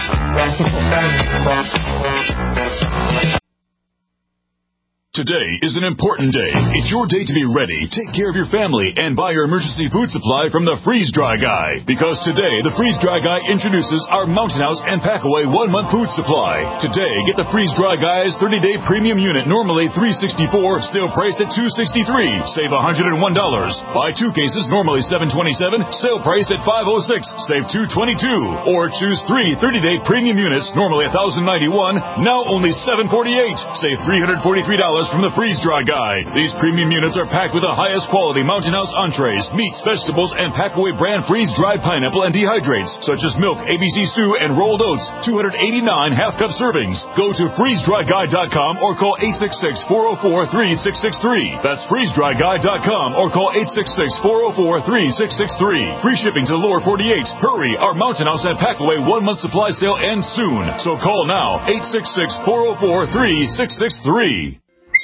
Today is an important day. It's your day to be ready, take care of your family, and buy your emergency food supply from the Freeze Dry Guy. Because today, the Freeze Dry Guy introduces our Mountain House and Packaway one-month food supply. Today, get the Freeze Dry Guy's thirty-day premium unit, normally three hundred sixty-four dollars, sale priced at two hundred sixty-three dollars. Save one hundred one dollars. Buy two cases, normally seven hundred twenty-seven dollars, sale priced at five hundred six dollars. Save two hundred twenty-two dollars. Or choose three thirty-day premium units, normally one thousand ninety-one dollars, now only seven hundred forty-eight dollars. Save three hundred forty-three dollars from the Freeze Dry Guy. These premium units are packed with the highest quality Mountain House entrees, meats, vegetables, and Packaway brand freeze dried pineapple and dehydrates, such as milk, A B C stew, and rolled oats. two hundred eighty-nine half-cup servings. Go to freeze dry guy dot com or call eight six six, four zero four, three six six three. That's freeze dry guy dot com or call eight six six, four zero four, three six six three. Free shipping to the lower forty-eight. Hurry, our Mountain House and Packaway one-month supply sale ends soon. So call now, eight six six, four zero four, three six six three.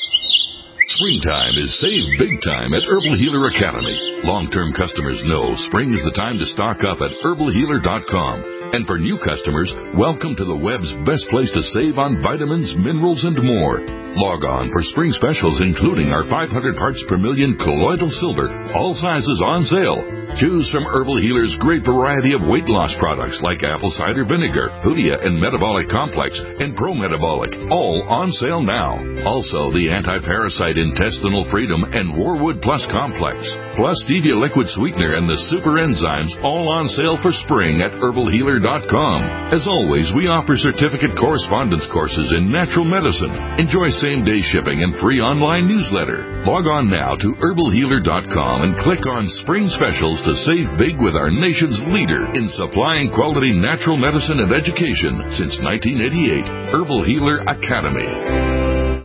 Springtime is save big time at Herbal Healer Academy. Long-term customers know spring is the time to stock up at herbal healer dot com. And for new customers, welcome to the web's best place to save on vitamins, minerals, and more. Log on for spring specials, including our five hundred parts per million colloidal silver, all sizes on sale. Choose from Herbal Healer's great variety of weight loss products like apple cider vinegar, Hoodia and Metabolic Complex, and Pro Metabolic, all on sale now. Also, the anti-parasite intestinal freedom and Warwood Plus Complex, plus Stevia liquid sweetener and the super enzymes, all on sale for spring at herbal healer dot com. As always, we offer certificate correspondence courses in natural medicine. Enjoy same-day shipping and free online newsletter. Log on now to herbal healer dot com and click on Spring Specials to save big with our nation's leader in supplying quality natural medicine and education since nineteen eighty-eight, Herbal Healer Academy.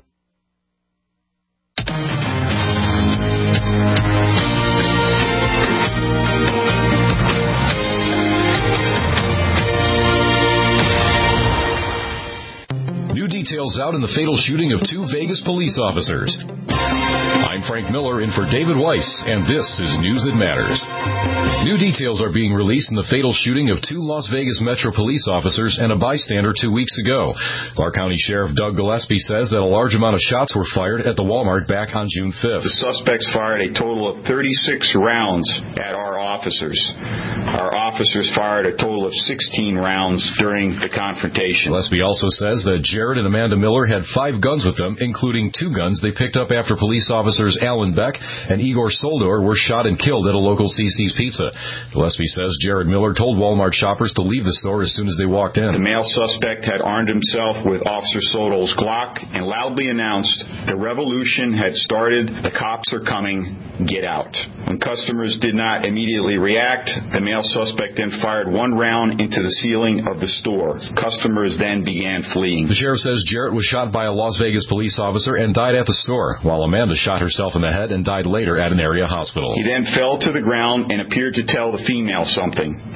Details out in the fatal shooting of two Vegas police officers. I'm Frank Miller in for David Weiss, and this is News That Matters. New details are being released in the fatal shooting of two Las Vegas Metro police officers and a bystander two weeks ago. Clark County Sheriff Doug Gillespie says that a large amount of shots were fired at the Walmart back on June fifth. The suspects fired a total of thirty-six rounds at our officers. Our officers fired a total of sixteen rounds during the confrontation. Gillespie also says that Jared and Amanda Miller had five guns with them, including two guns they picked up after police officers Alan Beck and Igor Soldor were shot and killed at a local C C's Pizza. Gillespie says Jared Miller told Walmart shoppers to leave the store as soon as they walked in. The male suspect had armed himself with Officer Soldor's Glock and loudly announced, "The revolution had started. The cops are coming. Get out." When customers did not immediately react, the male suspect then fired one round into the ceiling of the store. Customers then began fleeing. The sheriff says Jarrett was shot by a Las Vegas police officer and died at the store, while Amanda shot herself in the head and died later at an area hospital. He then fell to the ground and appeared to tell the female something.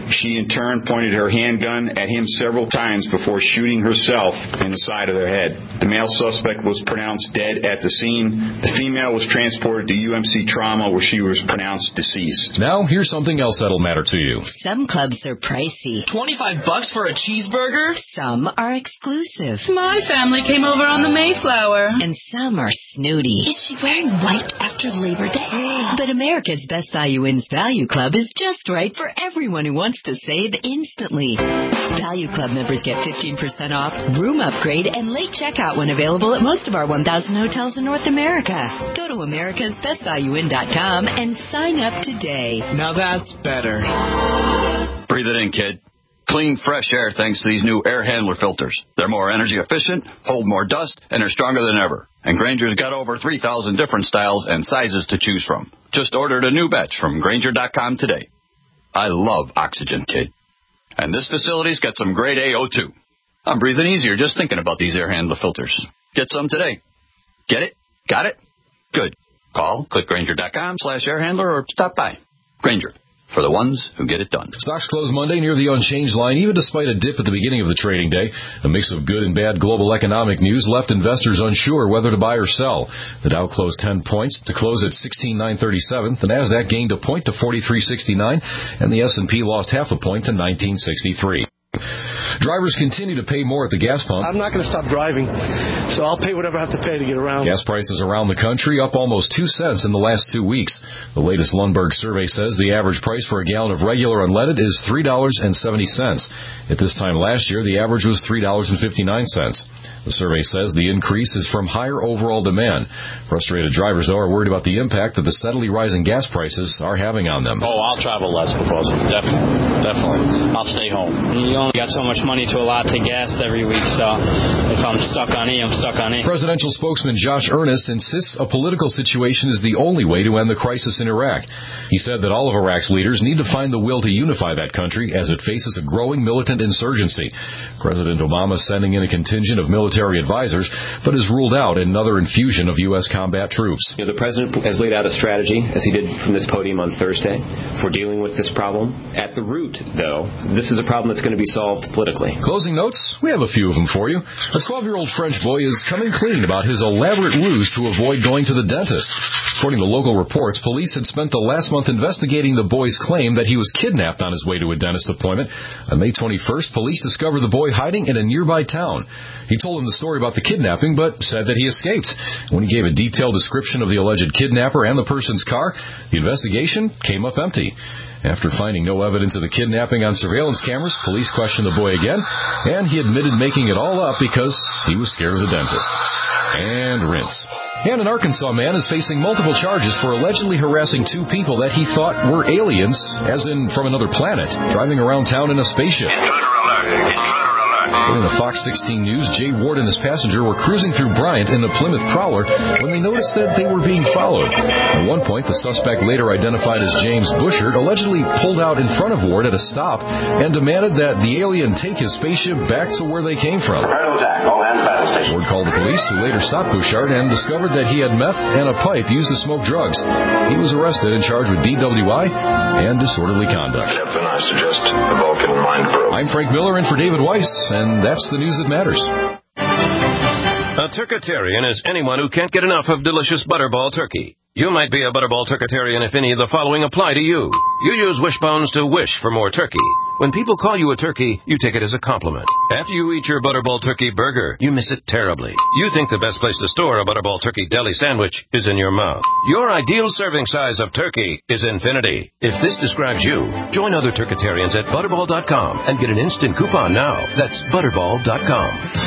She in turn pointed her handgun at him several times before shooting herself in the side of the head. The male suspect was pronounced dead at the scene. The female was transported to U M C Trauma, where she was pronounced deceased. Now, here's something else that'll matter to you. Some clubs are pricey. twenty-five bucks for a cheeseburger? Some are exclusive. My family came over on the Mayflower. And some are snooty. Is she wearing white after Labor Day? But America's Best Value Inns Value Club is just right for everyone who wants to save instantly. Value Club members get fifteen percent off, room upgrade, and late checkout when available at most of our one thousand hotels in North America. Go to americas best value inn dot com and sign up today. Now that's better. Breathe it in, kid. Clean, fresh air thanks to these new air handler filters. They're more energy efficient, hold more dust, and are stronger than ever. And Grainger's got over three thousand different styles and sizes to choose from. Just ordered a new batch from Grainger dot com today. I love oxygen, kid. And this facility's got some grade A O two. I'm breathing easier just thinking about these air handler filters. Get some today. Get it? Got it? Good. Call, click Grainger dot com slash air handler, or stop by. Grainger, for the ones who get it done. Stocks closed Monday near the unchanged line, even despite a dip at the beginning of the trading day. A mix of good and bad global economic news left investors unsure whether to buy or sell. The Dow closed ten points to close at sixteen thousand nine hundred thirty-seven. The Nasdaq gained a point to forty-three sixty-nine, and the S and P lost half a point to nineteen sixty-three. Drivers continue to pay more at the gas pump. I'm not going to stop driving, so I'll pay whatever I have to pay to get around. Gas prices around the country up almost two cents in the last two weeks. The latest Lundberg survey says the average price for a gallon of regular unleaded is three dollars and seventy cents. At this time last year, the average was three dollars and fifty-nine cents. The survey says the increase is from higher overall demand. Frustrated drivers, though, are worried about the impact that the steadily rising gas prices are having on them. Oh, I'll travel less because of it. Definitely. Definitely. I'll stay home. You only got so much money to allot to gas every week, so if I'm stuck on E, I'm stuck on E. Presidential spokesman Josh Earnest insists a political situation is the only way to end the crisis in Iraq. He said that all of Iraq's leaders need to find the will to unify that country as it faces a growing militant insurgency. President Obama is sending in a contingent of military advisors, but has ruled out another infusion of U S combat troops. You know, the president has laid out a strategy, as he did from this podium on Thursday, for dealing with this problem. At the root, though, this is a problem that's going to be solved politically. Closing notes, we have a few of them for you. A twelve-year-old French boy is coming clean about his elaborate ruse to avoid going to the dentist. According to local reports, police had spent the last month investigating the boy's claim that he was kidnapped on his way to a dentist appointment. On May twenty-first, police discovered the boy hiding in a nearby town. He told them the story about the kidnapping, but said that he escaped. When he gave a detailed description of the alleged kidnapper and the person's car, the investigation came up empty. After finding no evidence of the kidnapping on surveillance cameras, police questioned the boy again, and he admitted making it all up because he was scared of the dentist. And rinse. And an Arkansas man is facing multiple charges for allegedly harassing two people that he thought were aliens, as in from another planet, driving around town in a spaceship. According to Fox sixteen News, Jay Ward and his passenger were cruising through Bryant in the Plymouth Prowler when they noticed that they were being followed. At one point, the suspect, later identified as James Bushard, allegedly pulled out in front of Ward at a stop and demanded that the alien take his spaceship back to where they came from. Ward called the police, who later stopped Bushard and discovered that he had meth and a pipe used to smoke drugs. He was arrested and charged with D W I and disorderly conduct. Captain, I suggest the Vulcan mind probe. I'm Frank Miller in for David Weiss, and that's the news that matters. A turkitarian is anyone who can't get enough of delicious Butterball turkey. You might be a Butterball turkitarian if any of the following apply to you. You use Wishbones to wish for more turkey. When people call you a turkey, you take it as a compliment. After you eat your Butterball turkey burger, you miss it terribly. You think the best place to store a Butterball turkey deli sandwich is in your mouth. Your ideal serving size of turkey is infinity. If this describes you, join other turkitarians at Butterball dot com and get an instant coupon now. That's Butterball dot com.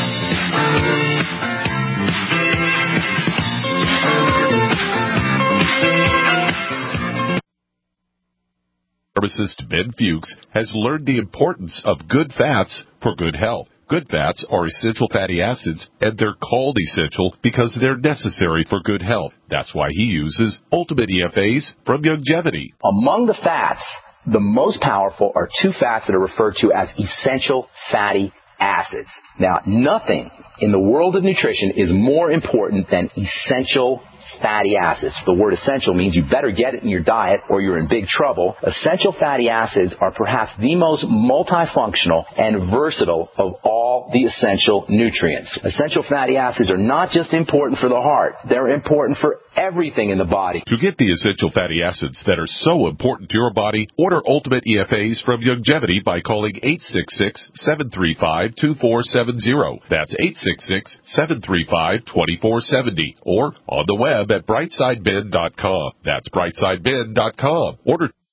Pharmacist Ben Fuchs has learned the importance of good fats for good health. Good fats are essential fatty acids, and they're called essential because they're necessary for good health. That's why he uses Ultimate E F As from Youngevity. Among the fats, the most powerful are two fats that are referred to as essential fatty acids. Now, nothing in the world of nutrition is more important than essential fatty acids. The word essential means you better get it in your diet or you're in big trouble. Essential fatty acids are perhaps the most multifunctional and versatile of all the essential nutrients. Essential fatty acids are not just important for the heart. They're important for everything in the body. To get the essential fatty acids that are so important to your body, order Ultimate E F As from Youngevity by calling eight six six, seven three five, two four seven zero. That's eight six six, seven three five, two four seven zero. Or on the web at brightside bin dot com. That's brightside bin dot com. Order